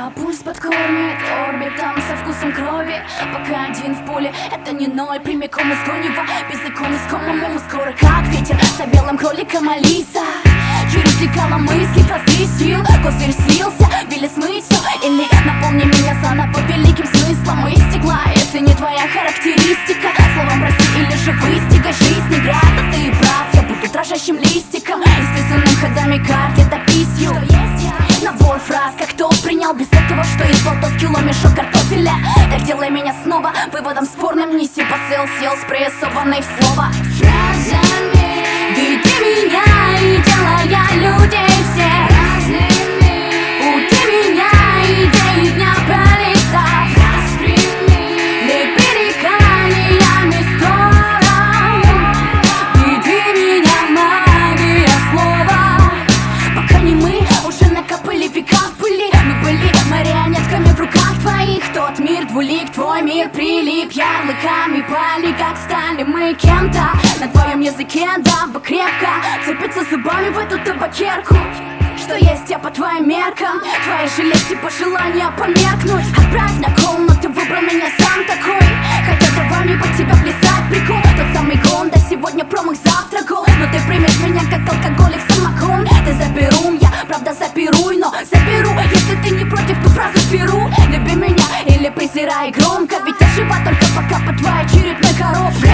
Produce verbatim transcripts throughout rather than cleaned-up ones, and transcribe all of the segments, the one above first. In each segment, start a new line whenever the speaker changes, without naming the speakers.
А пульс подкормит орбитом со вкусом крови. Пока один в поле, это не ноль. Прямиком из Конева, без икон искомому. Скоро как ветер за белым кроликом Алиса. Через лекала мысли, фразы сил. Козырь слился, вели смыть все. Или наполни меня заново великим смыслом из стекла. Если не твоя характеристика, словом прости или же выстигай. Жизнь не град, а ты и прав. Я буду дрожащим листиком, искусственным ходами карт летописью. Что есть я? Набор фраз, как тот принял без этого, что из полтос-кило мешок картофеля. Так делай меня снова выводом спорным. Неси посыл сил, спрессованный в слово фразами. Веди меня и делая людей всех разными. Ути меня идеи дня пролистав. Распрями, лепи реканиями сторон. Веди меня, магия слова. Пока не мы уже накопали века в пыли. Мы были марионетками в руках твоих. Тот мир двулик, твой мир прилип. Ярлыками пали, как стали мы кем-то. На твоем языке, дабы крепко цепиться зубами в эту табакерку. Что есть я по твоим меркам. Твои железки пожелания померкнуть. Отправь на кол, но ты выбрал меня сам такой. Хотя давай под тебя плясать прикол. Тот самый гон, да сегодня промах, завтра гол. Но ты примешь меня как алкоголик самогон. Ты заберу, я правда запируй, но заберу, если ты не против, ту фразу беру. Люби меня или презирай громко, ведь я жива только пока по твоей очередной коробке.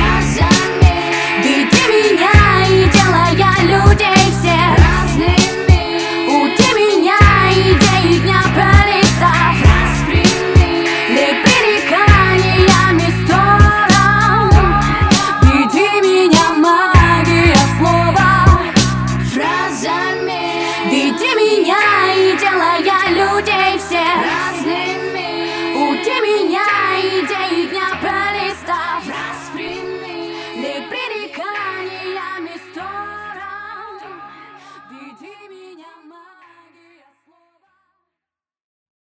Веди меня и делая людей всех разными. Ути меня идеи дня пролистав. Распрями, лепи реканиями сторон. Веди меня, магия слова фразами. Веди меня и делая людей всех разными. Ути меня идеи